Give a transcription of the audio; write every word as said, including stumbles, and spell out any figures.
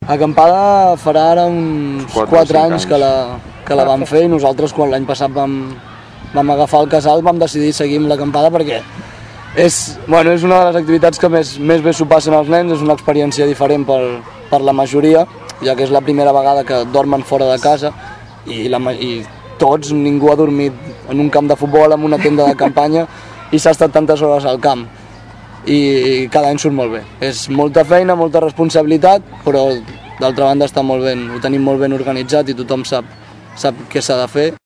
Acampada farà ara uns quatre anys que la, que la vam fer i nosaltres quan l'any passat vam, vam agafar el casal vam decidir seguir amb l'acampada perquè és, bueno, és una de les activitats que més, més bé s'ho passen els nens, és una experiència diferent per, per la majoria, ja que és la primera vegada que dormen fora de casa i, la, i tots, ningú ha dormit en un camp de futbol, en una tenda de campanya i s'ha estat tantes hores al camp i cada any surt molt bé. És molta feina, molta responsabilitat, però d'altra banda està molt ben, ho tenim molt ben organitzat i tothom sap, sap què s'ha de fer.